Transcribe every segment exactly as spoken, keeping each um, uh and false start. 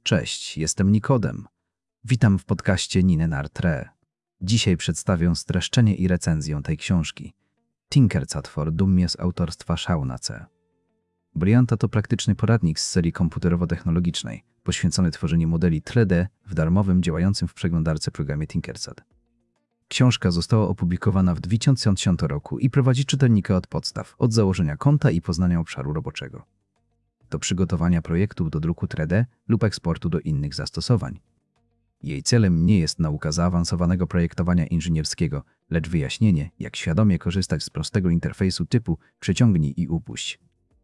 Cześć, jestem Nikodem. Witam w podcaście Ninenartre. Dzisiaj przedstawię streszczenie i recenzję tej książki. Tinkercad for Dummies autorstwa Shauna C. Bryanta to praktyczny poradnik z serii komputerowo-technologicznej, poświęcony tworzeniu modeli trzy D w darmowym, działającym w przeglądarce programie Tinkercad. Książka została opublikowana w dwa tysiące dziesiątym roku i prowadzi czytelnika od podstaw, od założenia konta i poznania obszaru roboczego, do przygotowania projektów do druku trzy D lub eksportu do innych zastosowań. Jej celem nie jest nauka zaawansowanego projektowania inżynierskiego, lecz wyjaśnienie, jak świadomie korzystać z prostego interfejsu typu przeciągnij i upuść.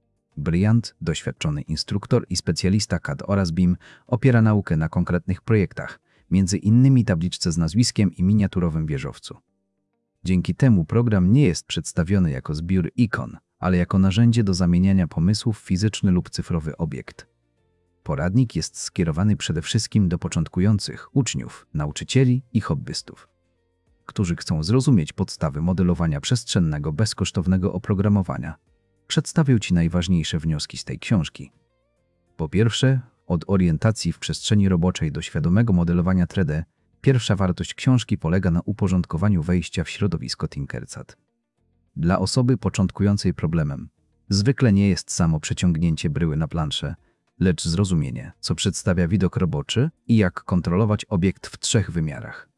Bryant, doświadczony instruktor i specjalista C A D oraz B I M, opiera naukę na konkretnych projektach, między innymi tabliczce z nazwiskiem i miniaturowym wieżowcu. Dzięki temu program nie jest przedstawiony jako zbiór ikon, ale jako narzędzie do zamieniania pomysłów w fizyczny lub cyfrowy obiekt. Poradnik jest skierowany przede wszystkim do początkujących uczniów, nauczycieli i hobbystów, którzy chcą zrozumieć podstawy modelowania przestrzennego bezkosztownego oprogramowania. Przedstawię Ci najważniejsze wnioski z tej książki. Po pierwsze, od orientacji w przestrzeni roboczej do świadomego modelowania trzy D, pierwsza wartość książki polega na uporządkowaniu wejścia w środowisko Tinkercad. Dla osoby początkującej problemem zwykle nie jest samo przeciągnięcie bryły na planszę, lecz zrozumienie, co przedstawia widok roboczy i jak kontrolować obiekt w trzech wymiarach.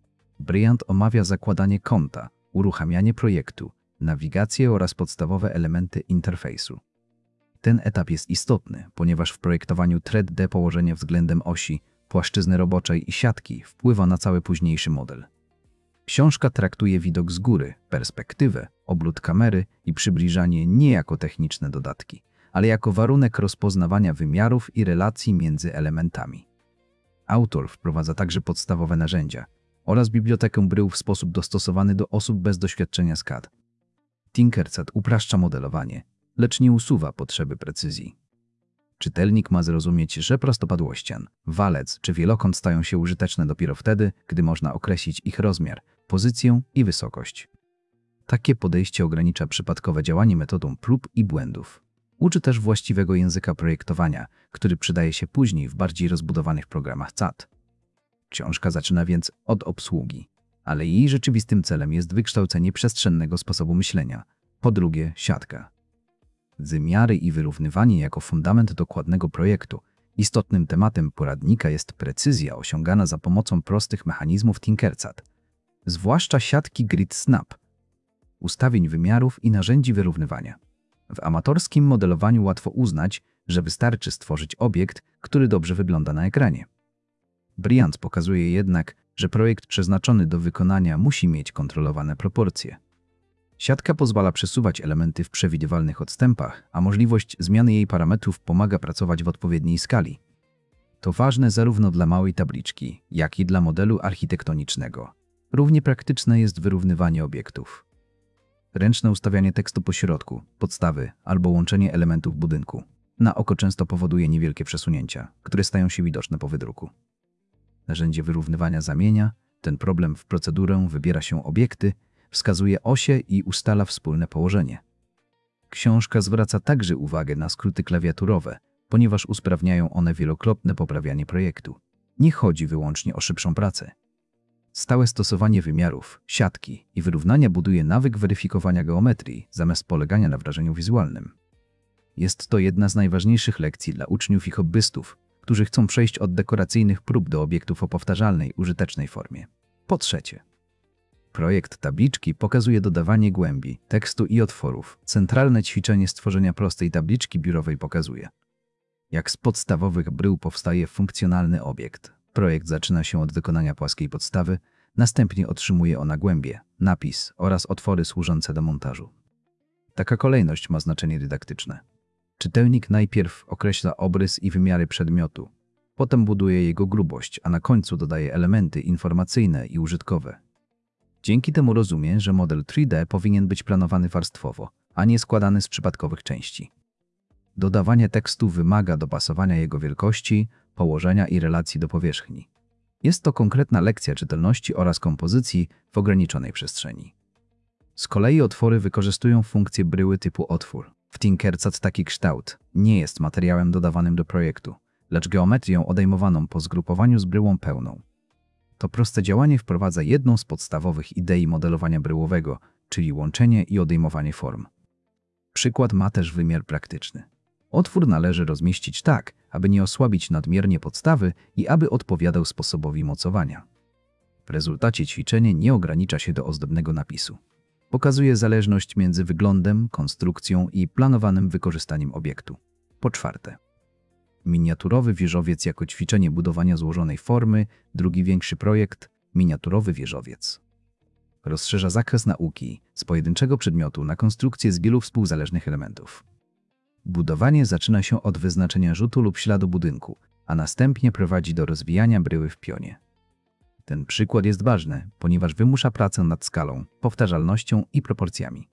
Bryant omawia zakładanie konta, uruchamianie projektu, nawigację oraz podstawowe elementy interfejsu. Ten etap jest istotny, ponieważ w projektowaniu trzy D położenie względem osi, płaszczyzny roboczej i siatki wpływa na cały późniejszy model. Książka traktuje widok z góry, perspektywę, obrót kamery i przybliżanie nie jako techniczne dodatki, ale jako warunek rozpoznawania wymiarów i relacji między elementami. Autor wprowadza także podstawowe narzędzia oraz bibliotekę brył w sposób dostosowany do osób bez doświadczenia z C A D. Tinkercad upraszcza modelowanie, lecz nie usuwa potrzeby precyzji. Czytelnik ma zrozumieć, że prostopadłość ścian, walec czy wielokąt stają się użyteczne dopiero wtedy, gdy można określić ich rozmiar, pozycję i wysokość. Takie podejście ogranicza przypadkowe działanie metodą prób i błędów. Uczy też właściwego języka projektowania, który przydaje się później w bardziej rozbudowanych programach C A D. Książka zaczyna więc od obsługi, ale jej rzeczywistym celem jest wykształcenie przestrzennego sposobu myślenia. Po drugie, siatka. Wymiary i wyrównywanie jako fundament dokładnego projektu. Istotnym tematem poradnika jest precyzja osiągana za pomocą prostych mechanizmów Tinkercad, zwłaszcza siatki Grid Snap, ustawień wymiarów i narzędzi wyrównywania. W amatorskim modelowaniu łatwo uznać, że wystarczy stworzyć obiekt, który dobrze wygląda na ekranie. Bryant pokazuje jednak, że projekt przeznaczony do wykonania musi mieć kontrolowane proporcje. Siatka pozwala przesuwać elementy w przewidywalnych odstępach, a możliwość zmiany jej parametrów pomaga pracować w odpowiedniej skali. To ważne zarówno dla małej tabliczki, jak i dla modelu architektonicznego. Równie praktyczne jest wyrównywanie obiektów. Ręczne ustawianie tekstu po środku, podstawy albo łączenie elementów budynku na oko często powoduje niewielkie przesunięcia, które stają się widoczne po wydruku. Narzędzie wyrównywania zamienia ten problem w procedurę, wybiera się obiekty, wskazuje osie i ustala wspólne położenie. Książka zwraca także uwagę na skróty klawiaturowe, ponieważ usprawniają one wielokrotne poprawianie projektu. Nie chodzi wyłącznie o szybszą pracę. Stałe stosowanie wymiarów, siatki i wyrównania buduje nawyk weryfikowania geometrii zamiast polegania na wrażeniu wizualnym. Jest to jedna z najważniejszych lekcji dla uczniów i hobbystów, którzy chcą przejść od dekoracyjnych prób do obiektów o powtarzalnej, użytecznej formie. Po trzecie, projekt tabliczki pokazuje dodawanie głębi, tekstu i otworów. Centralne ćwiczenie stworzenia prostej tabliczki biurowej pokazuje, jak z podstawowych brył powstaje funkcjonalny obiekt. Projekt zaczyna się od wykonania płaskiej podstawy, następnie otrzymuje ona głębie, napis oraz otwory służące do montażu. Taka kolejność ma znaczenie dydaktyczne. Czytelnik najpierw określa obrys i wymiary przedmiotu, potem buduje jego grubość, a na końcu dodaje elementy informacyjne i użytkowe. Dzięki temu rozumie, że model trzy D powinien być planowany warstwowo, a nie składany z przypadkowych części. Dodawanie tekstu wymaga dopasowania jego wielkości, położenia i relacji do powierzchni. Jest to konkretna lekcja czytelności oraz kompozycji w ograniczonej przestrzeni. Z kolei otwory wykorzystują funkcję bryły typu otwór. W Tinkercad taki kształt nie jest materiałem dodawanym do projektu, lecz geometrią odejmowaną po zgrupowaniu z bryłą pełną. To proste działanie wprowadza jedną z podstawowych idei modelowania bryłowego, czyli łączenie i odejmowanie form. Przykład ma też wymiar praktyczny. Otwór należy rozmieścić tak, aby nie osłabić nadmiernie podstawy i aby odpowiadał sposobowi mocowania. W rezultacie ćwiczenie nie ogranicza się do ozdobnego napisu. Pokazuje zależność między wyglądem, konstrukcją i planowanym wykorzystaniem obiektu. Po czwarte, miniaturowy wieżowiec jako ćwiczenie budowania złożonej formy, drugi większy projekt, miniaturowy wieżowiec. Rozszerza zakres nauki z pojedynczego przedmiotu na konstrukcję z wielu współzależnych elementów. Budowanie zaczyna się od wyznaczenia rzutu lub śladu budynku, a następnie prowadzi do rozwijania bryły w pionie. Ten przykład jest ważny, ponieważ wymusza pracę nad skalą, powtarzalnością i proporcjami.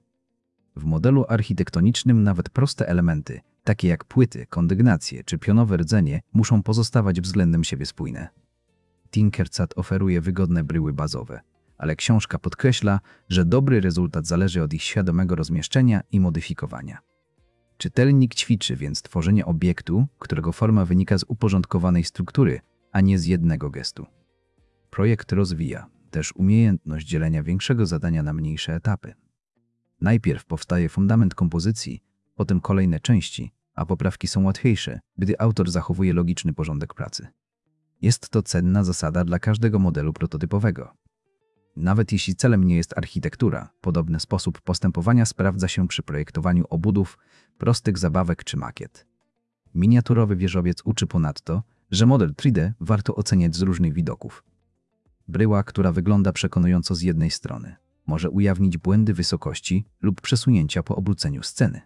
W modelu architektonicznym nawet proste elementy, takie jak płyty, kondygnacje czy pionowe rdzenie, muszą pozostawać względem siebie spójne. Tinkercad oferuje wygodne bryły bazowe, ale książka podkreśla, że dobry rezultat zależy od ich świadomego rozmieszczenia i modyfikowania. Czytelnik ćwiczy więc tworzenie obiektu, którego forma wynika z uporządkowanej struktury, a nie z jednego gestu. Projekt rozwija też umiejętność dzielenia większego zadania na mniejsze etapy. Najpierw powstaje fundament kompozycji, potem kolejne części, a poprawki są łatwiejsze, gdy autor zachowuje logiczny porządek pracy. Jest to cenna zasada dla każdego modelu prototypowego. Nawet jeśli celem nie jest architektura, podobny sposób postępowania sprawdza się przy projektowaniu obudów, prostych zabawek czy makiet. Miniaturowy wieżowiec uczy ponadto, że model trzy D warto oceniać z różnych widoków. Bryła, która wygląda przekonująco z jednej strony, może ujawnić błędy wysokości lub przesunięcia po obróceniu sceny.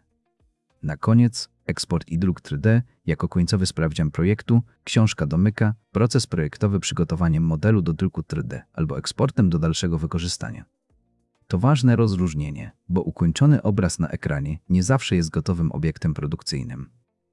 Na koniec, eksport i druk trzy D jako końcowy sprawdzian projektu, książka domyka proces projektowy przygotowaniem modelu do druku trzy D albo eksportem do dalszego wykorzystania. To ważne rozróżnienie, bo ukończony obraz na ekranie nie zawsze jest gotowym obiektem produkcyjnym.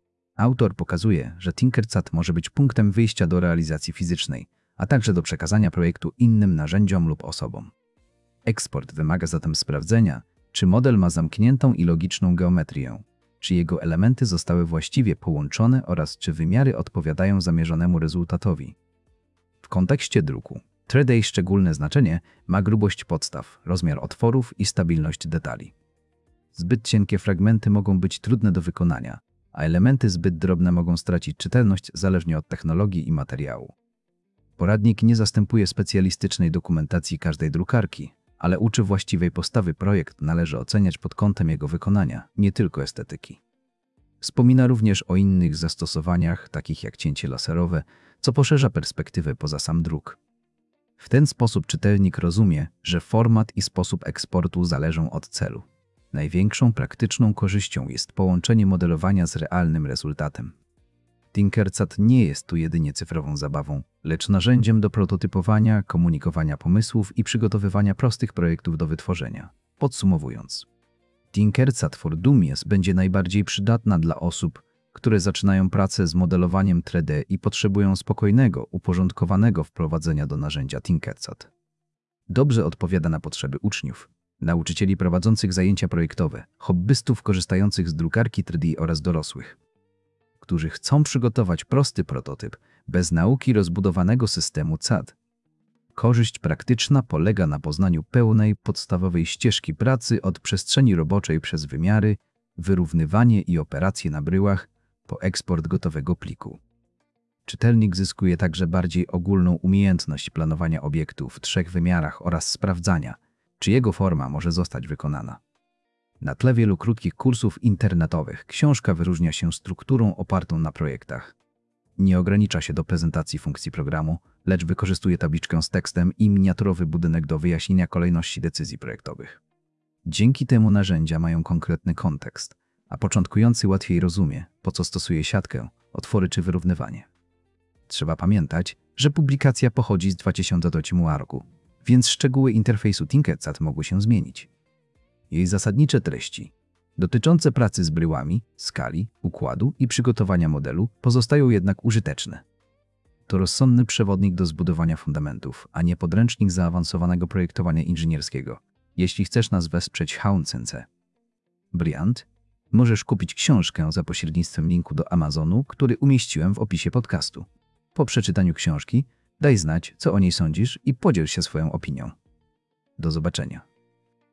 Autor pokazuje, że Tinkercad może być punktem wyjścia do realizacji fizycznej, a także do przekazania projektu innym narzędziom lub osobom. Eksport wymaga zatem sprawdzenia, czy model ma zamkniętą i logiczną geometrię, czy jego elementy zostały właściwie połączone oraz czy wymiary odpowiadają zamierzonemu rezultatowi. W kontekście druku trzy D szczególne znaczenie ma grubość podstaw, rozmiar otworów i stabilność detali. Zbyt cienkie fragmenty mogą być trudne do wykonania, a elementy zbyt drobne mogą stracić czytelność zależnie od technologii i materiału. Poradnik nie zastępuje specjalistycznej dokumentacji każdej drukarki, ale uczy właściwej postawy. Projekt należy oceniać pod kątem jego wykonania, nie tylko estetyki. Wspomina również o innych zastosowaniach, takich jak cięcie laserowe, co poszerza perspektywę poza sam druk. W ten sposób czytelnik rozumie, że format i sposób eksportu zależą od celu. Największą praktyczną korzyścią jest połączenie modelowania z realnym rezultatem. Tinkercad nie jest tu jedynie cyfrową zabawą, lecz narzędziem do prototypowania, komunikowania pomysłów i przygotowywania prostych projektów do wytworzenia. Podsumowując, Tinkercad for Dummies będzie najbardziej przydatna dla osób, które zaczynają pracę z modelowaniem trzy D i potrzebują spokojnego, uporządkowanego wprowadzenia do narzędzia Tinkercad. Dobrze odpowiada na potrzeby uczniów, nauczycieli prowadzących zajęcia projektowe, hobbystów korzystających z drukarki trzy D oraz dorosłych, którzy chcą przygotować prosty prototyp bez nauki rozbudowanego systemu C A D. Korzyść praktyczna polega na poznaniu pełnej, podstawowej ścieżki pracy od przestrzeni roboczej przez wymiary, wyrównywanie i operacje na bryłach po eksport gotowego pliku. Czytelnik zyskuje także bardziej ogólną umiejętność planowania obiektu w trzech wymiarach oraz sprawdzania, czy jego forma może zostać wykonana. Na tle wielu krótkich kursów internetowych książka wyróżnia się strukturą opartą na projektach. Nie ogranicza się do prezentacji funkcji programu, lecz wykorzystuje tabliczkę z tekstem i miniaturowy budynek do wyjaśnienia kolejności decyzji projektowych. Dzięki temu narzędzia mają konkretny kontekst, a początkujący łatwiej rozumie, po co stosuje siatkę, otwory czy wyrównywanie. Trzeba pamiętać, że publikacja pochodzi z dwa tysiące ósmego roku, więc szczegóły interfejsu Tinkercad mogły się zmienić. Jej zasadnicze treści, dotyczące pracy z bryłami, skali, układu i przygotowania modelu, pozostają jednak użyteczne. To rozsądny przewodnik do zbudowania fundamentów, a nie podręcznik zaawansowanego projektowania inżynierskiego. Jeśli chcesz nas wesprzeć, Hauncense. Brilliant. Możesz kupić książkę za pośrednictwem linku do Amazonu, który umieściłem w opisie podcastu. Po przeczytaniu książki daj znać, co o niej sądzisz i podziel się swoją opinią. Do zobaczenia.